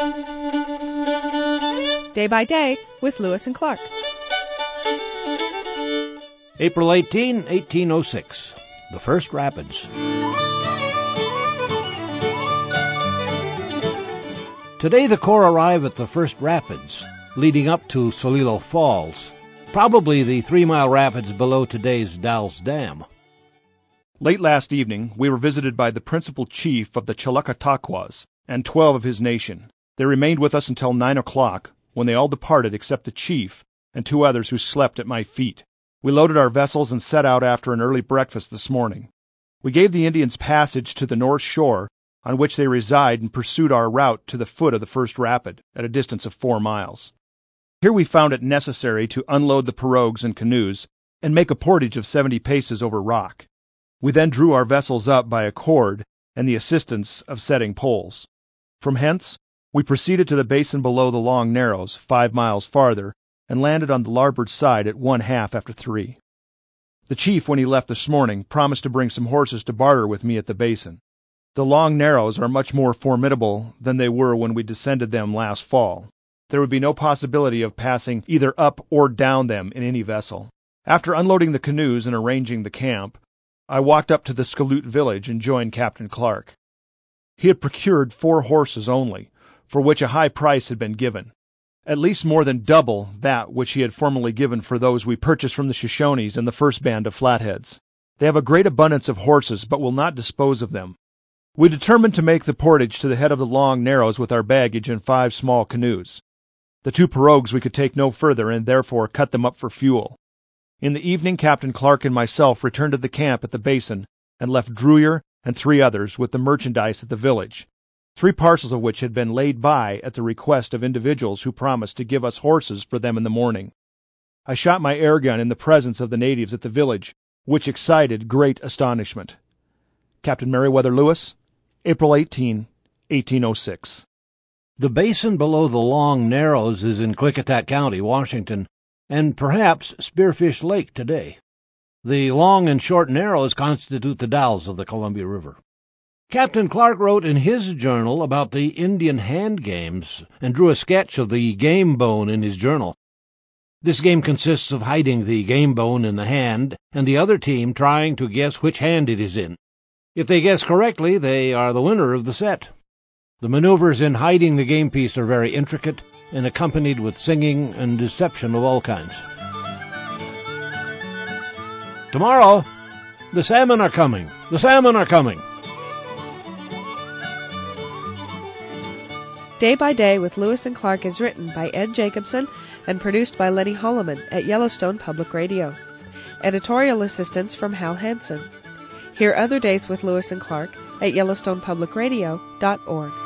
Day by Day with Lewis and Clark. April 18, 1806. The first rapids. Today the Corps arrive at the first rapids, leading up to Solilo Falls, probably the 3-mile rapids below today's Dalles Dam. Late last evening, we were visited by the principal chief of the Chillicotaqua and 12 of his nation. They remained with us until 9 o'clock, when they all departed except the chief and 2 others who slept at my feet. We loaded our vessels and set out after an early breakfast this morning. We gave the Indians passage to the north shore, on which they reside, and pursued our route to the foot of the first rapid, at a distance of 4 miles. Here we found it necessary to unload the pirogues and canoes and make a portage of 70 paces over rock. We then drew our vessels up by a cord and the assistance of setting poles. From hence, we proceeded to the basin below the Long Narrows, 5 miles farther, and landed on the larboard side at 1/2 after 3. The chief, when he left this morning, promised to bring some horses to barter with me at the basin. The Long Narrows are much more formidable than they were when we descended them last fall. There would be no possibility of passing either up or down them in any vessel. After unloading the canoes and arranging the camp, I walked up to the Skaloot village and joined Captain Clark. He had procured 4 horses only, for which a high price had been given, at least more than double that which he had formerly given for those we purchased from the Shoshones and the first band of Flatheads. They have a great abundance of horses, but will not dispose of them. We determined to make the portage to the head of the Long Narrows with our baggage in 5 small canoes. The 2 pirogues we could take no further, and therefore cut them up for fuel. In the evening, Captain Clark and myself returned to the camp at the basin, and left Drewyer and 3 others with the merchandise at the village, 3 parcels of which had been laid by at the request of individuals who promised to give us horses for them in the morning. I shot my air gun in the presence of the natives at the village, which excited great astonishment. Captain Meriwether Lewis, April 18, 1806. The basin below the Long Narrows is in Klickitat County, Washington, and perhaps Spearfish Lake today. The Long and Short Narrows constitute the Dalles of the Columbia River. Captain Clark wrote in his journal about the Indian hand games and drew a sketch of the game bone in his journal. This game consists of hiding the game bone in the hand and the other team trying to guess which hand it is in. If they guess correctly, they are the winner of the set. The maneuvers in hiding the game piece are very intricate and accompanied with singing and deception of all kinds. Tomorrow, the salmon are coming. The salmon are coming. Day by Day with Lewis and Clark is written by Ed Jacobson and produced by Lenny Holloman at Yellowstone Public Radio. Editorial assistance from Hal Hansen. Hear other days with Lewis and Clark at YellowstonePublicRadio.org.